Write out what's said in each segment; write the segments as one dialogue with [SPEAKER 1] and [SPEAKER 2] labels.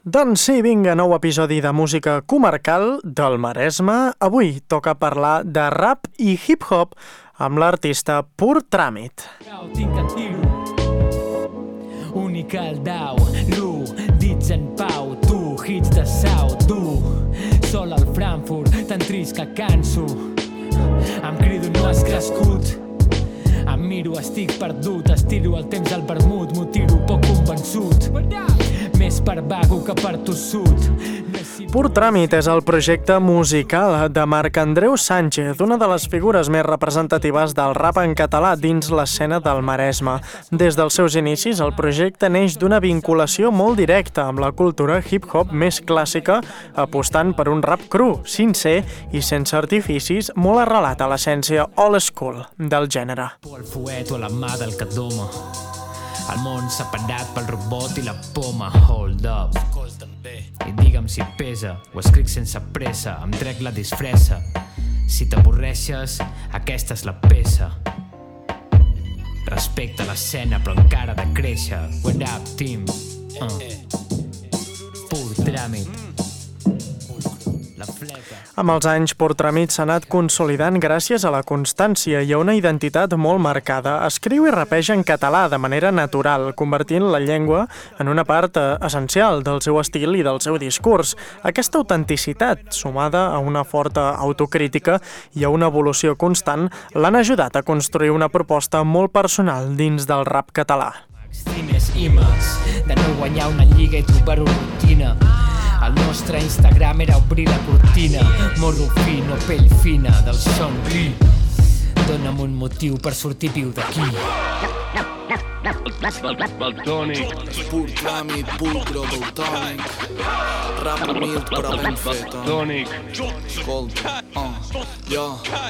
[SPEAKER 1] Doncs sí, vinga, nou episodi de música comarcal del Maresme. Avui toca parlar de rap i hip-hop amb l'artista Pur Tràmit.
[SPEAKER 2] Tinc el tiro, únic al dau, l'1, dits en pau, tu, hits de sau, tu, sol al Frankfurt, tan trist que canso, em crido no has crescut, em miro, estic perdut, estiro el temps al vermut, m'ho tiro poc convençut, més per vago que per tossut.
[SPEAKER 1] Pur Tràmit és el projecte musical de Marc Andreu Sánchez, una de les figures més representatives del rap en català dins l'escena del Maresme. Des dels seus inicis, el projecte neix d'una vinculació molt directa amb la cultura hip-hop més clàssica, apostant per un rap cru, sincer i sense artificis, molt arrelat a l'essència old school del gènere.
[SPEAKER 2] El fuet o la mà del que doma, el món separat pel robot i la poma. Hold up, i digue'm si pesa, ho escric sense pressa, em trec la disfressa. Si t'avorreixes, aquesta és la peça. Respecta l'escena però encara de créixer. What up, team? Pur Tràmit. La fleca.
[SPEAKER 1] Amb els anys, Pur Tràmit s'ha anat consolidant gràcies a la constància i a una identitat molt marcada. Escriu i rapeja en català de manera natural, convertint la llengua en una part essencial del seu estil i del seu discurs. Aquesta autenticitat, sumada a una forta autocrítica i a una evolució constant, l'han ajudat a construir una proposta molt personal dins del rap català.
[SPEAKER 2] Extremes imes, de no guanyar una lliga i trobar-ho rutina. El nostre Instagram era obrir la cortina, morro fi, no pell fina, del son gris. Dóna'm un motiu per sortir viu d'aquí.
[SPEAKER 3] Baltònic. Pur Tràmit, pulcro, baltònic. Rap humil però ben fet. Baltònic. Escolta, jo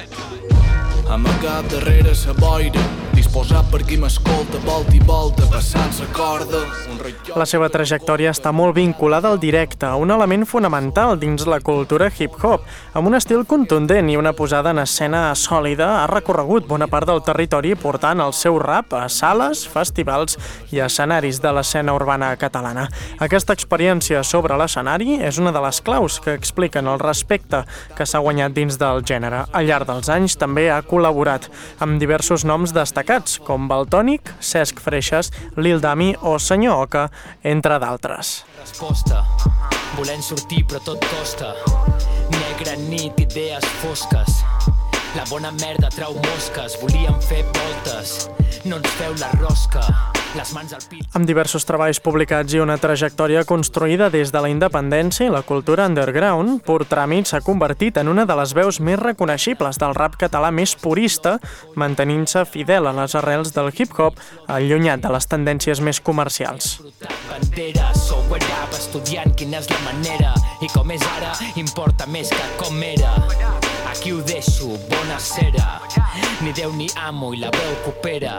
[SPEAKER 3] amagat darrere sa boira, disposat per qui m'escolta, volta i volta, passant sa corda.
[SPEAKER 1] La seva trajectòria està molt vinculada al directe, un element fonamental dins la cultura hip-hop. Amb un estil contundent i una posada en escena sòlida, ha recorregut bona part del territori portant el seu rap a sales, festivals i escenaris de l'escena urbana catalana. Aquesta experiència sobre l'escenari és una de les claus que expliquen el respecte que s'ha guanyat dins del gènere. Al llarg dels anys també ha col·laborat amb diversos noms destacats, com Baltònic, Cesc Freixas, Lil Dami o Senyor Oca, entre d'altres.
[SPEAKER 2] Resposta, volent sortir però tot costa. Negra nit, idees fosques. La bona merda trau mosques, volíem fer voltes. No ens feu la rosca, les mans al pit.
[SPEAKER 1] Amb diversos treballs publicats i una trajectòria construïda des de la independència i la cultura underground, Pur Tràmit s'ha convertit en una de les veus més reconeixibles del rap català més purista, mantenint-se fidel a les arrels del hip-hop, allunyat de les tendències més comercials.
[SPEAKER 2] Bandera, software rap, estudiant quina és la manera, i com és ara importa més que com era. Aquí ho deixo, bona cera, ni Déu ni amo i la veu coopera.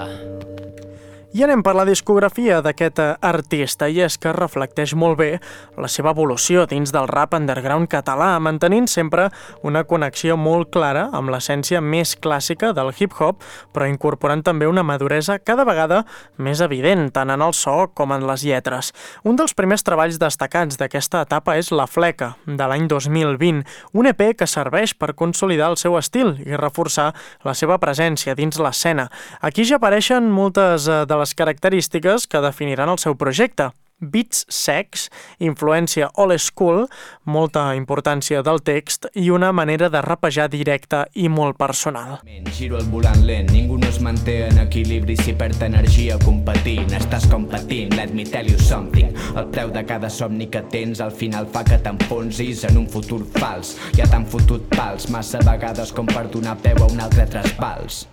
[SPEAKER 1] I anem per la discografia d'aquest artista, i és que reflecteix molt bé la seva evolució dins del rap underground català, mantenint sempre una connexió molt clara amb l'essència més clàssica del hip-hop, però incorporant també una maduresa cada vegada més evident, tant en el so com en les lletres. Un dels primers treballs destacats d'aquesta etapa és La Fleca, de l'any 2020, un EP que serveix per consolidar el seu estil i reforçar la seva presència dins l'escena. Aquí ja apareixen moltes de les característiques que definiran el seu projecte. Beats secs, influència old school, molta importància del text i una manera de rapejar directa i molt personal.
[SPEAKER 4] Giro el volant lent, ningú no es manté en equilibri si perd energia competint. Estàs competint, let me tell you something. El preu de cada somni que tens al final fa que t'enfonsis en un futur fals. Ja t'han fotut pals massa vegades com per donar peu a un altre traspals.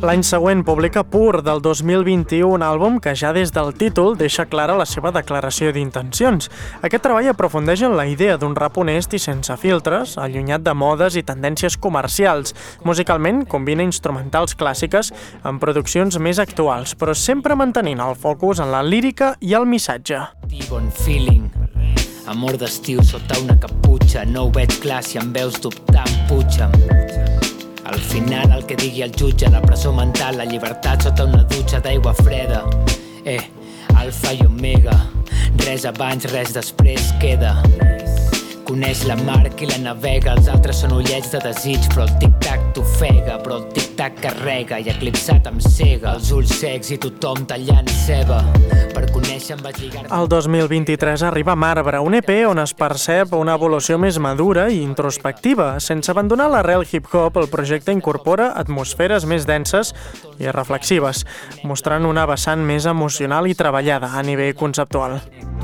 [SPEAKER 1] L'any següent publica Pur, del 2021, un àlbum que ja des del títol deixa clara la seva declaració d'intencions. Aquest treball aprofundeix en la idea d'un rap honest i sense filtres, allunyat de modes i tendències comercials. Musicalment, combina instrumentals clàssiques amb produccions més actuals, però sempre mantenint el focus en la lírica i el missatge.
[SPEAKER 2] Bon feeling, amor d'estiu sota una caputxa, no ho veig clar si em veus dubtar, emputxa'm. Al final el que digui el jutge, la presó mental, la llibertat sota una dutxa d'aigua freda. Alfa i omega, res abans, res després queda. Coneix la mar qui la navega, els altres són ullets de desig, però el tic-tac t'ofega, però el tic-tac carrega i eclipsat em cega, els ulls cecs i tothom tallant ceba. Per conèixer em vaig lligar...
[SPEAKER 1] El 2023 arriba Marbre, un EP on es percep una evolució més madura i introspectiva. Sense abandonar l'arrel hip-hop, el projecte incorpora atmosferes més denses i reflexives, mostrant una vessant més emocional i treballada a nivell conceptual.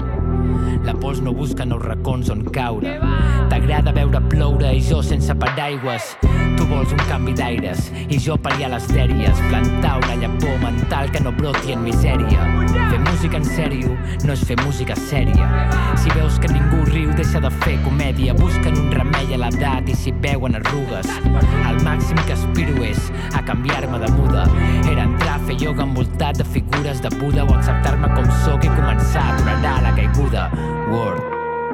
[SPEAKER 2] La pols no busca nous racons on caure. T'agrada veure ploure i jo sense paraigües. Tu vols un canvi d'aires i jo pal·liar les dèries, plantar una llavor mental que no broti en misèria. Fer música en sèrio no és fer música sèria. Si veus que ningú riu, deixa de fer comèdia. Busquen un remei a l'edat i s'hi veuen arrugues. El màxim que aspiro és a canviar-me de muda. Era entrar a fer ioga envoltat de figures de Buda o acceptar-me com sóc i començar a aturar la caiguda. Word.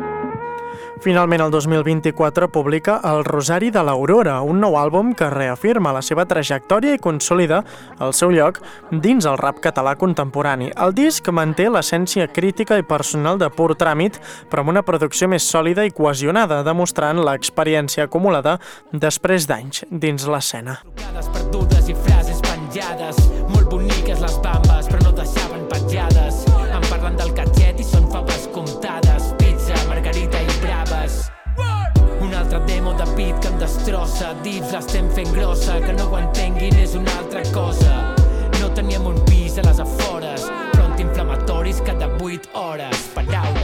[SPEAKER 1] Finalment, el 2024 publica El Rosari de l'Aurora, un nou àlbum que reafirma la seva trajectòria i consolida el seu lloc dins el rap català contemporani. El disc manté l'essència crítica i personal de Pur Tràmit, però amb una producció més sòlida i cohesionada, demostrant l'experiència acumulada després d'anys dins l'escena.
[SPEAKER 2] Trucades perdudes i frases penjades, molt boniques les bambes, però no deixaven petjades. Em parlen del catxet i són faves comptades, pizza, margarita i braves. Un altre demo de beat que em destrossa, dips l'estem fent grossa, que no ho entenguin és una altra cosa. No teníem un pis a les afores, però antiinflamatoris cada 8 hores, paraula.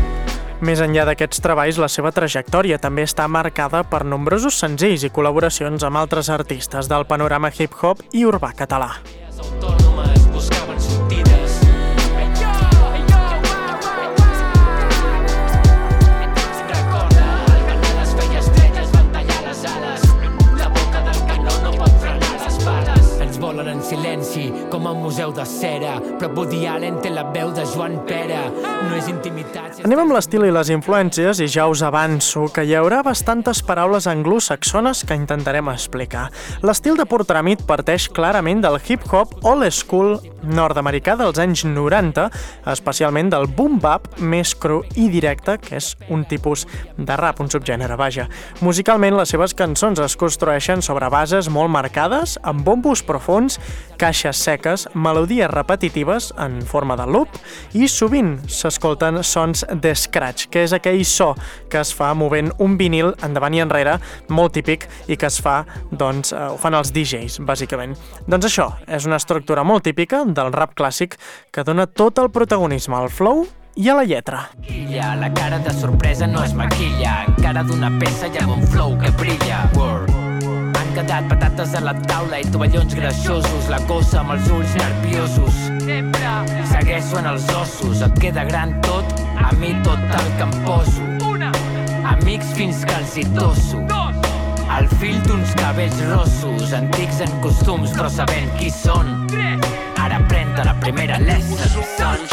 [SPEAKER 1] Més enllà d'aquests treballs, la seva trajectòria també està marcada per nombrosos senzills i col·laboracions amb altres artistes del panorama hip-hop i urbà català.
[SPEAKER 2] Les autònomes buscaven sortides. Recorda, el canal es feia estrelles, van tallar les ales. La boca del canó no pot frenar les bales. Ens volen en silenci, com a un museu de cera, però Woody Allen té la veu de Joan Pera. No és intimitat...
[SPEAKER 1] Anem amb l'estil i les influències i ja us avanço que hi haurà bastantes paraules anglosaxones que intentarem explicar. L'estil de Pur Tràmit parteix clarament del hip-hop old school nord-americà dels anys 90, especialment del boom-bap més cru i directe, que és un tipus de rap, un subgènere, vaja. Musicalment, les seves cançons es construeixen sobre bases molt marcades, amb bombos profuns, caixes seques, melodies repetitives en forma de loop i sovint s'escolten sons de scratch, que és aquell so que es fa movent un vinil endavant i enrere, molt típic, i que es fa, doncs, ho fan els DJs, bàsicament. Doncs això, és una estructura molt típica del rap clàssic que dona tot el protagonisme al flow i a la lletra.
[SPEAKER 2] La cara de sorpresa no es maquilla, encara d'una peça hi ha un flow que brilla. Word. Han quedat patates a la taula i tovallons greixosos, la gossa amb els ulls nerviosos. Segueixo en els ossos, et queda gran tot, a mi tot el que em poso. Amics fins que els hi tosso. Al fil d'uns cabells rossos, antics en costums però sabent qui són. Ara pren-te la primera lesson, son.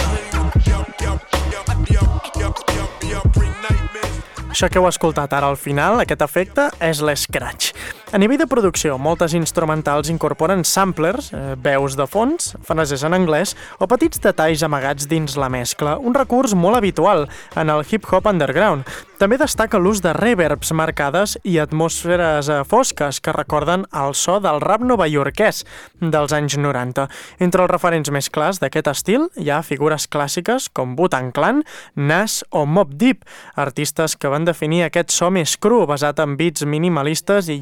[SPEAKER 1] Això que heu escoltat ara al final, aquest efecte, és l'escratch. A nivell de producció, moltes instrumentals incorporen samplers, veus de fons, frases en anglès o petits detalls amagats dins la mescla, un recurs molt habitual en el hip-hop underground. També destaca l'ús de reverbs marcades i atmosferes fosques que recorden el so del rap novaiorquès dels anys 90. Entre els referents més clars d'aquest estil hi ha figures clàssiques com Wu-Tang Clan, Nas o Mobb Deep, artistes que van definir aquest so més cru basat en beats minimalistes i lletres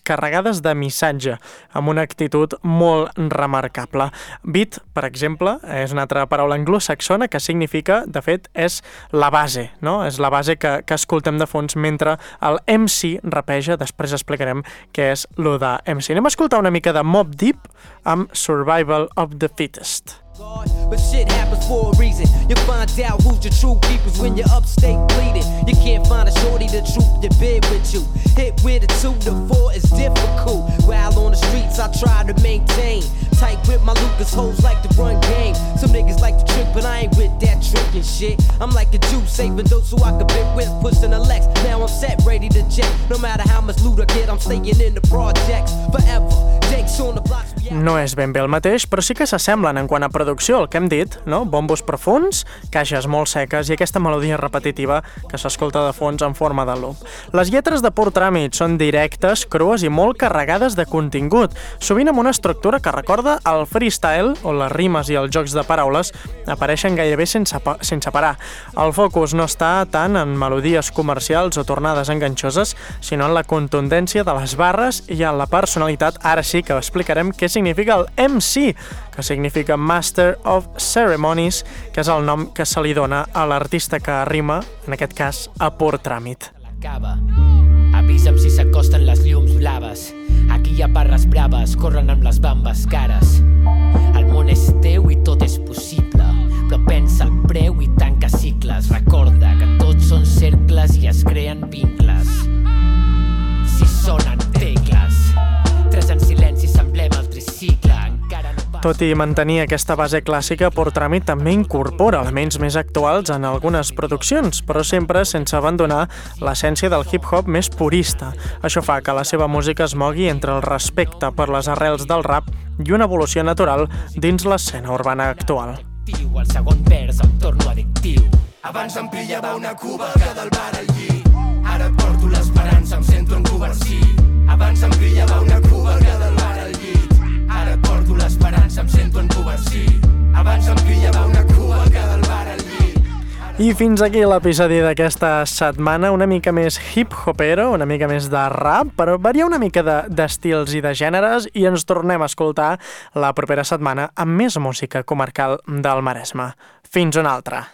[SPEAKER 1] carregades de missatge, amb una actitud molt remarcable. Beat, per exemple, és una altra paraula anglosaxona que significa, de fet, és la base, no? És la base que escoltem de fons mentre el MC rapeja. Després explicarem què és lo de MC. Anem a escoltar una mica de Mobb Deep amb Survival of the Fittest.
[SPEAKER 5] But shit happens for a reason. You find out who's your true keepers when you're upstate bleeding. You can't find a shorty to troop your bed with you. Hit with a 2 to 4 is difficult. While on the streets I try to maintain. Tight with my Lucas hoes like to run game. Some niggas like to trick, but I ain't with that trickin' shit. I'm like a Jew saving those who I could bit with, pushing a Lex. Now I'm set, ready to jet. No matter how much loot I get, I'm staying in the projects forever. Jake's on the blocks.
[SPEAKER 1] No és ben bé el mateix, però sí que s'assemblen en quant a producció, el que hem dit, no? Bombos profuns, caixes molt seques i aquesta melodia repetitiva que s'escolta de fons en forma de loop. Les lletres de pur tràmit són directes, crues i molt carregades de contingut, sovint amb una estructura que recorda el freestyle, on les rimes i els jocs de paraules apareixen gairebé sense parar. El focus no està tant en melodies comercials o tornades enganxoses, sinó en la contundència de les barres i en la personalitat. Ara sí que explicarem què significa el MC, que significa Master of Ceremonies, que és el nom que se li dona a l'artista que rima, en aquest cas, a pur tràmit.
[SPEAKER 2] Avisa'm si s'acosten les llums blaves. Aquí hi ha barres braves, corren amb les bambes cares. El món és teu i tot és possible, però pensa el preu i tanca cicles. Recorda que tots són cercles i es creen vincles. Si sonen tecles, tres en silenci semblem el tricicle.
[SPEAKER 1] Tot i mantenir aquesta base clàssica, Pur Tràmit també incorpora elements més actuals en algunes produccions, però sempre sense abandonar l'essència del hip-hop més purista. Això fa que la seva música es mogui entre el respecte per les arrels del rap i una evolució natural dins l'escena urbana actual.
[SPEAKER 2] El segon vers em torno addictiu.
[SPEAKER 6] Abans em pillava una cuba que del bar al llit. Ara et porto l'esperança, em sento en cobercí. Abans em pillava una cuba que del bar al llit. Ara et porto l'esperança, em sento en cobercí. Abans em pillava una cuba que del bar al llit.
[SPEAKER 1] I fins aquí l'episodi d'aquesta setmana, una mica més hip-hopero, una mica més de rap, però varia una mica d'estils i de gèneres, i ens tornem a escoltar la propera setmana amb més música comarcal del Maresme. Fins una altra.